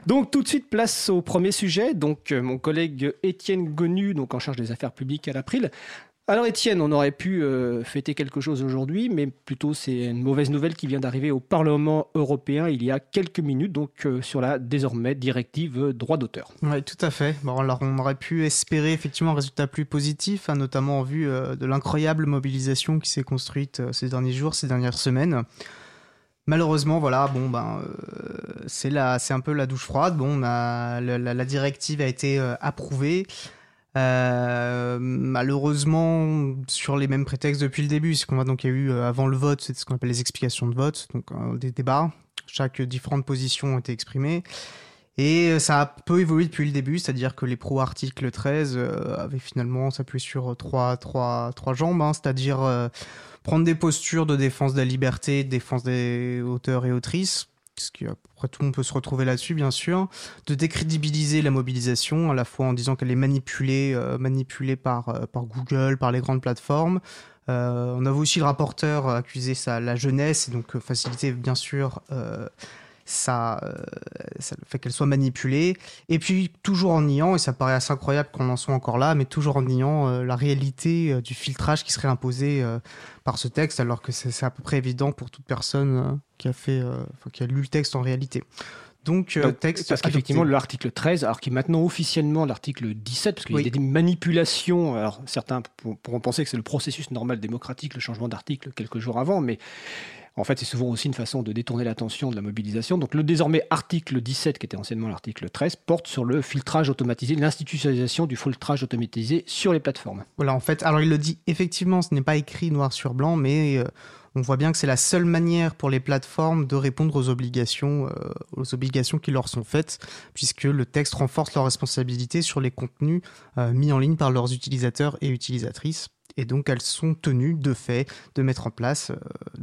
Donc tout de suite, place au premier sujet. Donc mon collègue Étienne Gonu, donc en charge des affaires publiques à l'April. Alors Étienne, on aurait pu fêter quelque chose aujourd'hui, mais plutôt c'est une mauvaise nouvelle qui vient d'arriver au Parlement européen il y a quelques minutes, donc sur la désormais directive droit d'auteur. Oui, tout à fait. Bon, alors on aurait pu espérer effectivement un résultat plus positif, hein, notamment en vue de l'incroyable mobilisation qui s'est construite ces derniers jours, ces dernières semaines. Malheureusement, voilà, c'est un peu la douche froide. Bon, la directive a été approuvée. Malheureusement, sur les mêmes prétextes depuis le début. Donc, il y a eu avant le vote, c'est ce qu'on appelle les explications de vote, donc des débats. Chaque différentes positions ont été exprimées. Et ça a peu évolué depuis le début, c'est-à-dire que les pro-article 13 avaient finalement s'appuyé sur trois jambes, hein, c'est-à-dire prendre des postures de défense de la liberté, de défense des auteurs et autrices, ce qui après tout le monde peut se retrouver là-dessus bien sûr, de décrédibiliser la mobilisation, à la fois en disant qu'elle est manipulée par Google, par les grandes plateformes. On avait aussi le rapporteur accusé la jeunesse, et donc faciliter bien sûr le fait qu'elle soit manipulée, et puis toujours en niant, et ça paraît assez incroyable qu'on en soit encore là, mais toujours en niant la réalité du filtrage qui serait imposé par ce texte, alors que c'est à peu près évident pour toute personne qui a lu le texte en réalité. Donc texte parce qu'effectivement, l'article 13, alors qui est maintenant officiellement l'article 17, parce qu'il y a des manipulations, alors certains pourront penser que c'est le processus normal démocratique, le changement d'article quelques jours avant, mais en fait, c'est souvent aussi une façon de détourner l'attention de la mobilisation. Donc le désormais article 17, qui était anciennement l'article 13, porte sur le filtrage automatisé, l'institutionnalisation du filtrage automatisé sur les plateformes. Voilà, en fait, alors il le dit, effectivement, ce n'est pas écrit noir sur blanc, mais on voit bien que c'est la seule manière pour les plateformes de répondre aux obligations qui leur sont faites, puisque le texte renforce leurs responsabilités sur les contenus mis en ligne par leurs utilisateurs et utilisatrices. Et donc, elles sont tenues, de fait, de mettre en place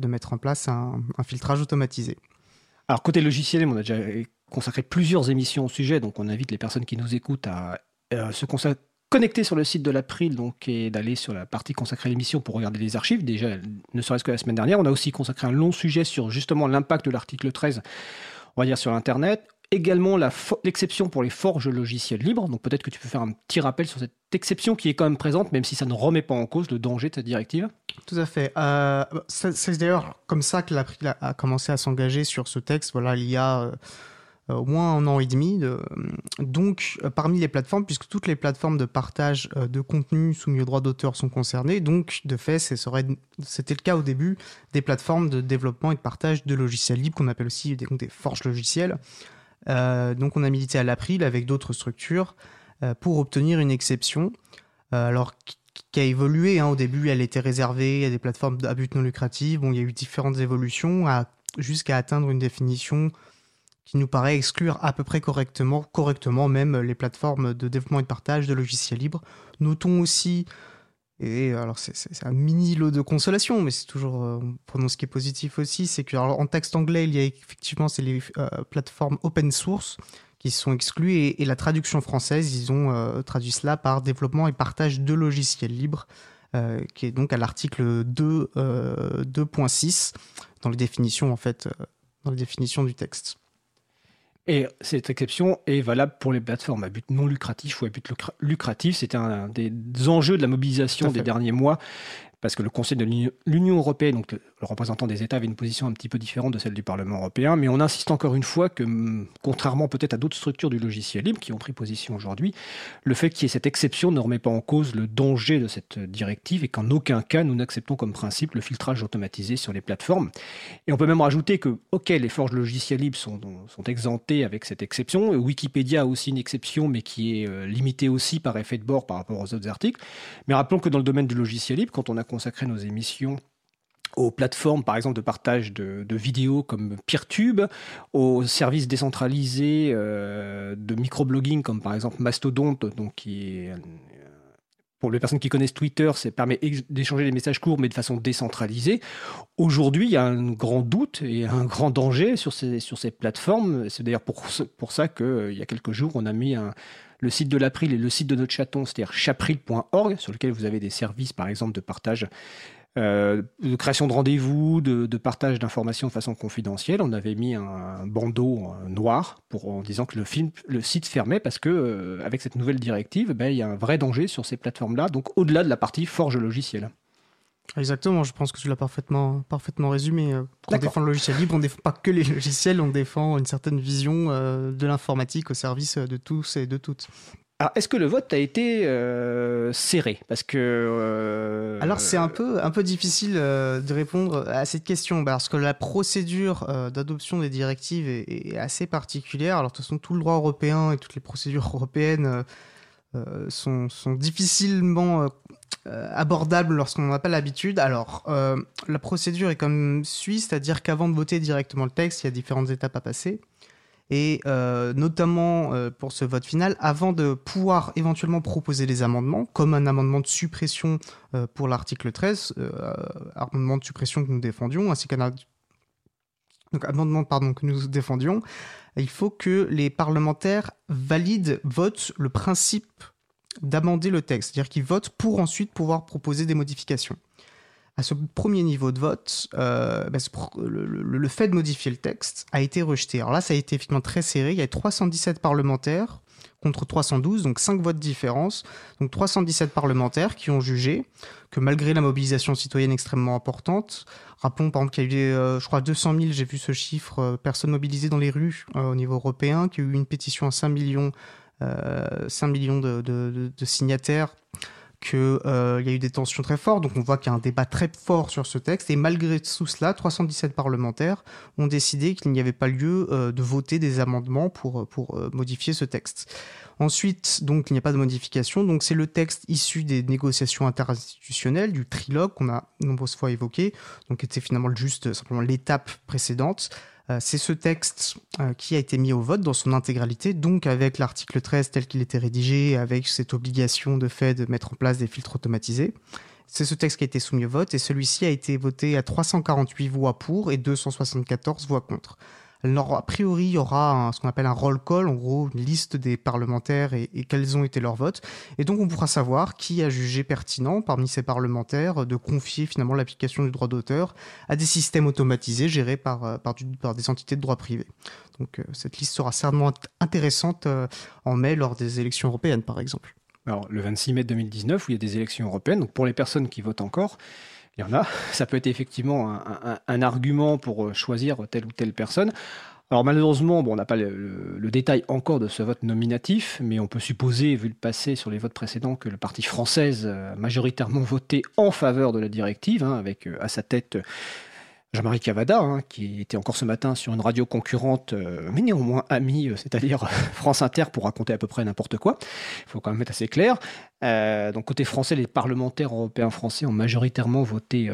un filtrage automatisé. Alors, côté logiciel, on a déjà consacré plusieurs émissions au sujet, donc on invite les personnes qui nous écoutent à se connecter sur le site de l'April, donc, et d'aller sur la partie consacrée à l'émission pour regarder les archives. Déjà, ne serait-ce que la semaine dernière, on a aussi consacré un long sujet sur justement l'impact de l'article 13, on va dire, sur Internet. Également l'exception pour les forges logiciels libres. Donc peut-être que tu peux faire un petit rappel sur cette exception qui est quand même présente, même si ça ne remet pas en cause le danger de cette directive. Tout à fait. C'est d'ailleurs comme ça que l'April a commencé à s'engager sur ce texte. Voilà, il y a au moins 1 an et demi. Donc, parmi les plateformes, puisque toutes les plateformes de partage de contenu soumis au droit d'auteur sont concernées, donc de fait, c'était le cas au début des plateformes de développement et de partage de logiciels libres, qu'on appelle aussi des forges logiciels. Donc on a milité à l'April avec d'autres structures pour obtenir une exception, alors qui a évolué. Au début, elle était réservée à des plateformes à but non lucratif. Bon, il y a eu différentes évolutions jusqu'à atteindre une définition qui nous paraît exclure à peu près correctement même les plateformes de développement et de partage de logiciels libres. Notons aussi, et alors c'est un mini lot de consolation, mais c'est toujours, prenons ce qui est positif aussi, c'est que en texte anglais, il y a effectivement les plateformes open source qui sont exclues, et la traduction française, ils ont traduit cela par développement et partage de logiciels libres, qui est donc à l'article 2.6 dans les définitions du texte. Et cette exception est valable pour les plateformes à but non lucratif ou à but lucratif. C'était un des enjeux de la mobilisation des derniers mois, parce que le Conseil de l'Union européenne, donc le représentant des États, avait une position un petit peu différente de celle du Parlement européen, mais on insiste encore une fois que, contrairement peut-être à d'autres structures du logiciel libre qui ont pris position aujourd'hui, le fait qu'il y ait cette exception ne remet pas en cause le danger de cette directive, et qu'en aucun cas nous n'acceptons comme principe le filtrage automatisé sur les plateformes. Et on peut même rajouter que, ok, les forges logiciels libres sont exemptées avec cette exception. Wikipédia a aussi une exception, mais qui est limitée aussi par effet de bord par rapport aux autres articles. Mais rappelons que dans le domaine du logiciel libre, quand on a consacré nos émissions aux plateformes, par exemple, de partage de vidéos comme Peertube, aux services décentralisés de microblogging comme par exemple Mastodonte, donc qui est... Pour les personnes qui connaissent Twitter, ça permet d'échanger des messages courts, mais de façon décentralisée. Aujourd'hui, il y a un grand doute et un grand danger sur ces plateformes. C'est d'ailleurs pour ça qu'il y a quelques jours, on a mis le site de l'April et le site de notre chaton, c'est-à-dire chapril.org, sur lequel vous avez des services, par exemple, de partage de création de rendez-vous, de partage d'informations de façon confidentielle. On avait mis un bandeau noir en disant que le site fermait parce que avec cette nouvelle directive, il y a un vrai danger sur ces plateformes-là, donc au-delà de la partie forge logiciel. Exactement, je pense que tu l'as parfaitement résumé. Quand on défend le logiciel libre, on ne défend pas que les logiciels, on défend une certaine vision de l'informatique au service de tous et de toutes. Alors, est-ce que le vote a été serré? Parce que... Alors, c'est un peu difficile de répondre à cette question, parce que la procédure d'adoption des directives est assez particulière. Alors, de toute façon, tout le droit européen et toutes les procédures européennes sont difficilement abordables lorsqu'on n'a pas l'habitude. Alors, la procédure est comme suit, c'est-à-dire qu'avant de voter directement le texte, il y a différentes étapes à passer. Et notamment pour ce vote final, avant de pouvoir éventuellement proposer des amendements, comme un amendement de suppression pour l'article 13, amendement de suppression que nous défendions, ainsi qu'un amendement que nous défendions, il faut que les parlementaires votent le principe d'amender le texte, c'est-à-dire qu'ils votent pour ensuite pouvoir proposer des modifications. À ce premier niveau de vote, le fait de modifier le texte a été rejeté. Alors là, ça a été effectivement très serré. Il y a 317 parlementaires contre 312, donc 5 votes de différence. Donc 317 parlementaires qui ont jugé que malgré la mobilisation citoyenne extrêmement importante, rappelons par exemple qu'il y a eu, je crois, 200 000, j'ai vu ce chiffre, personnes mobilisées dans les rues au niveau européen, qu'il y a eu une pétition à 5 millions de signataires, qu'il y a eu des tensions très fortes, donc on voit qu'il y a un débat très fort sur ce texte, et malgré tout cela, 317 parlementaires ont décidé qu'il n'y avait pas lieu de voter des amendements pour modifier ce texte. Ensuite, donc, il n'y a pas de modification, donc c'est le texte issu des négociations interinstitutionnelles, du trilogue qu'on a nombreuses fois évoqué, donc c'était finalement juste simplement l'étape précédente. C'est ce texte qui a été mis au vote dans son intégralité, donc avec l'article 13 tel qu'il était rédigé, avec cette obligation de fait de mettre en place des filtres automatisés. C'est ce texte qui a été soumis au vote, et celui-ci a été voté à 348 voix pour et 274 voix contre. Alors, a priori, il y aura ce qu'on appelle un roll call, en gros, une liste des parlementaires et quels ont été leurs votes. Et donc, on pourra savoir qui a jugé pertinent parmi ces parlementaires de confier finalement l'application du droit d'auteur à des systèmes automatisés gérés par des entités de droit privé. Donc, cette liste sera certainement intéressante en mai lors des élections européennes, par exemple. Alors, le 26 mai 2019, où il y a des élections européennes, donc pour les personnes qui votent encore, il y en a. Ça peut être effectivement un argument pour choisir telle ou telle personne. Alors malheureusement, on n'a pas le détail encore de ce vote nominatif, mais on peut supposer, vu le passé sur les votes précédents, que le parti française a majoritairement voté en faveur de la directive, avec à sa tête Jean-Marie Cavada, qui était encore ce matin sur une radio concurrente, mais néanmoins amie, c'est-à-dire France Inter, pour raconter à peu près n'importe quoi. Il faut quand même être assez clair. Donc côté français, les parlementaires européens français ont majoritairement voté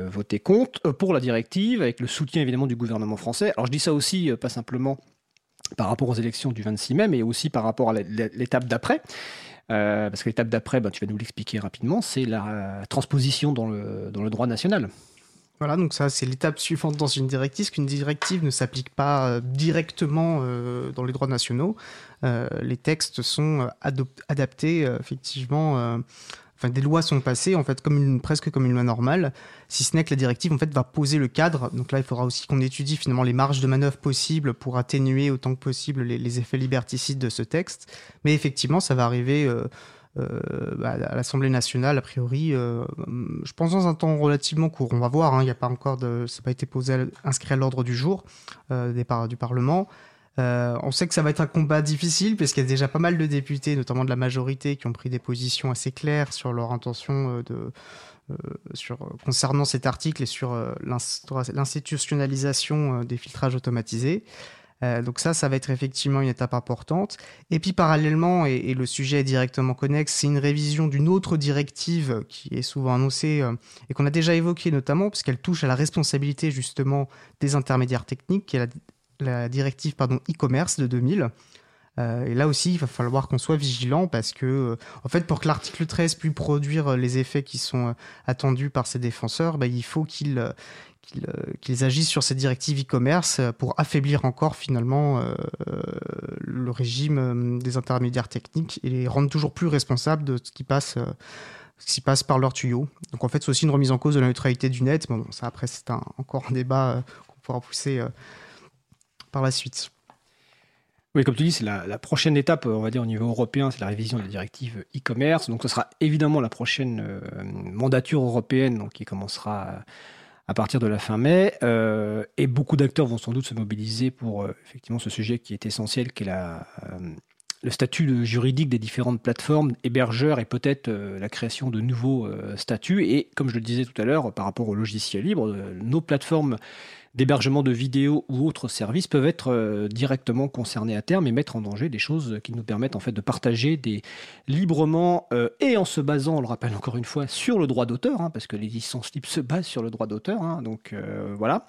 contre pour la directive, avec le soutien évidemment du gouvernement français. Alors je dis ça aussi, pas simplement par rapport aux élections du 26 mai, mais aussi par rapport à l'étape d'après. Parce que l'étape d'après, tu vas nous l'expliquer rapidement, c'est la transposition dans le droit national. Voilà, donc ça, c'est l'étape suivante dans une directive, parce qu'une directive ne s'applique pas directement dans les droits nationaux. Les textes sont adaptés, effectivement. Des lois sont passées, en fait, presque comme une loi normale, si ce n'est que la directive, en fait, va poser le cadre. Donc là, il faudra aussi qu'on étudie, finalement, les marges de manœuvre possibles pour atténuer autant que possible les effets liberticides de ce texte. Mais effectivement, ça va arriver... à l'Assemblée nationale, a priori, je pense dans un temps relativement court. On va voir, il n'y a pas encore ça n'a pas été inscrit à l'ordre du jour du Parlement. On sait que ça va être un combat difficile, parce qu'il y a déjà pas mal de députés, notamment de la majorité, qui ont pris des positions assez claires sur leur intention concernant cet article et sur l'institutionnalisation des filtrages automatisés. Donc ça va être effectivement une étape importante. Et puis parallèlement, et le sujet est directement connexe, c'est une révision d'une autre directive qui est souvent annoncée et qu'on a déjà évoquée notamment, puisqu'elle touche à la responsabilité justement des intermédiaires techniques, qui est la directive e-commerce de 2000. Et là aussi, il va falloir qu'on soit vigilant, parce que, en fait, pour que l'article 13 puisse produire les effets qui sont attendus par ses défenseurs, il faut qu'ils agissent sur cette directive e-commerce pour affaiblir encore finalement le régime des intermédiaires techniques et les rendre toujours plus responsables de ce qui passe s'ils passent par leurs tuyaux. Donc en fait, c'est aussi une remise en cause de la neutralité du net. Bon, ça après, c'est encore un débat qu'on pourra pousser par la suite. Oui, comme tu dis, c'est la prochaine étape, on va dire, au niveau européen, c'est la révision de la directive e-commerce. Donc, ce sera évidemment la prochaine mandature européenne, donc, qui commencera à partir de la fin mai. Et beaucoup d'acteurs vont sans doute se mobiliser pour effectivement ce sujet qui est essentiel, qui est le statut juridique des différentes plateformes, hébergeurs et peut-être la création de nouveaux statuts. Et comme je le disais tout à l'heure, par rapport au logiciel libre, nos plateformes d'hébergement de vidéos ou autres services peuvent être directement concernés à terme et mettre en danger des choses qui nous permettent en fait de partager librement et en se basant, on le rappelle encore une fois, sur le droit d'auteur, parce que les licences libres se basent sur le droit d'auteur. Donc voilà.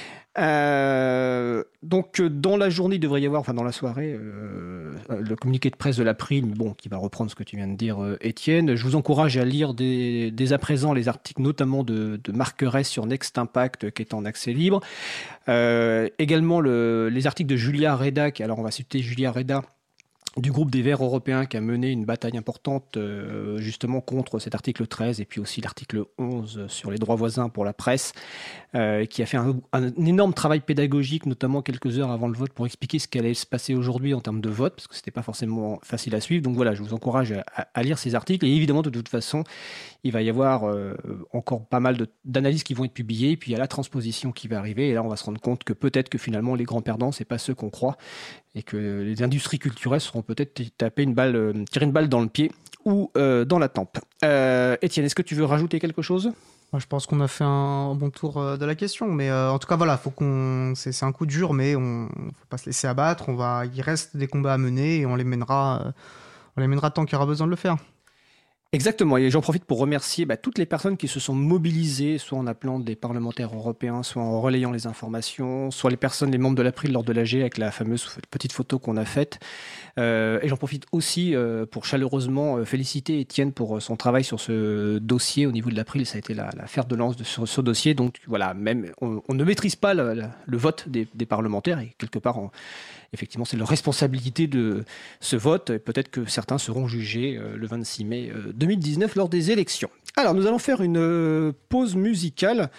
Donc dans la journée, il devrait y avoir, enfin dans la soirée, le communiqué de presse de l'April, qui va reprendre ce que tu viens de dire, Étienne. Je vous encourage à lire dès à présent les articles, notamment de Marc Ress sur Next Impact, qui est en accès libre. Également les articles de Julia Reda, alors on va citer Julia Reda, du groupe des Verts européens, qui a mené une bataille importante justement contre cet article 13 et puis aussi l'article 11 sur les droits voisins pour la presse, qui a fait un énorme travail pédagogique, notamment quelques heures avant le vote, pour expliquer ce qu'allait se passer aujourd'hui en termes de vote, parce que c'était pas forcément facile à suivre. Donc voilà, je vous encourage à lire ces articles. Et évidemment, de toute façon, il va y avoir encore pas mal d'analyses qui vont être publiées, et puis il y a la transposition qui va arriver, et là on va se rendre compte que peut-être que finalement les grands perdants, c'est pas ceux qu'on croit, et que les industries culturelles seront peut-être tirer une balle dans le pied ou dans la tempe. Étienne, est-ce que tu veux rajouter quelque chose ? Je pense qu'on a fait un bon tour de la question, mais en tout cas voilà, c'est un coup dur, mais on faut pas se laisser abattre. Il reste des combats à mener et on les mènera tant qu'il y aura besoin de le faire. Exactement, et j'en profite pour remercier toutes les personnes qui se sont mobilisées, soit en appelant des parlementaires européens, soit en relayant les informations, soit les membres de l'April lors de l'AG avec la fameuse petite photo qu'on a faite. Et j'en profite aussi pour chaleureusement féliciter Étienne pour son travail sur ce dossier au niveau de l'April. Ça a été la fer de lance sur ce dossier. Donc voilà, même on ne maîtrise pas le vote des parlementaires, et quelque part, effectivement, c'est leur responsabilité de ce vote. Et peut-être que certains seront jugés le 26 mai 2019 lors des élections. Alors, nous allons faire une pause musicale.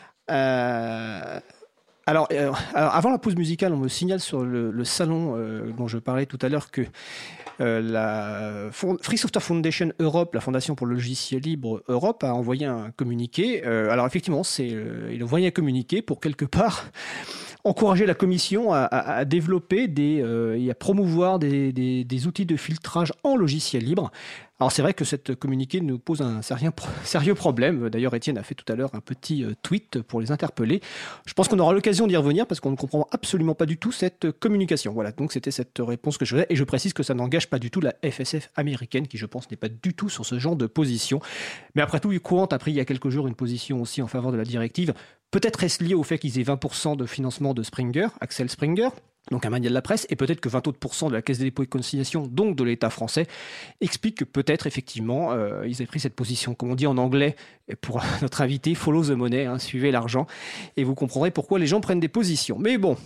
Alors, avant la pause musicale, on me signale sur le salon dont je parlais tout à l'heure que la Free Software Foundation Europe, la Fondation pour le logiciel libre Europe, a envoyé un communiqué. Alors effectivement, il a envoyé un communiqué pour quelque part encourager la Commission à développer et à promouvoir des outils de filtrage en logiciel libre. Alors c'est vrai que cette communiqué nous pose un sérieux problème. D'ailleurs, Étienne a fait tout à l'heure un petit tweet pour les interpeller. Je pense qu'on aura l'occasion d'y revenir parce qu'on ne comprend absolument pas du tout cette communication. Voilà, donc c'était cette réponse que je faisais. Et je précise que ça n'engage pas du tout la FSF américaine, qui je pense n'est pas du tout sur ce genre de position. Mais après tout, Quant a pris il y a quelques jours une position aussi en faveur de la directive. Peut-être est-ce lié au fait qu'ils aient 20% de financement de Springer, Axel Springer, donc un manuel de la presse, et peut-être que 20 autres % de la Caisse des dépôts et consignations, donc de l'État français, expliquent que peut-être effectivement ils aient pris cette position, comme on dit en anglais pour notre invité, follow the money, suivez l'argent, et vous comprendrez pourquoi les gens prennent des positions. Mais bon,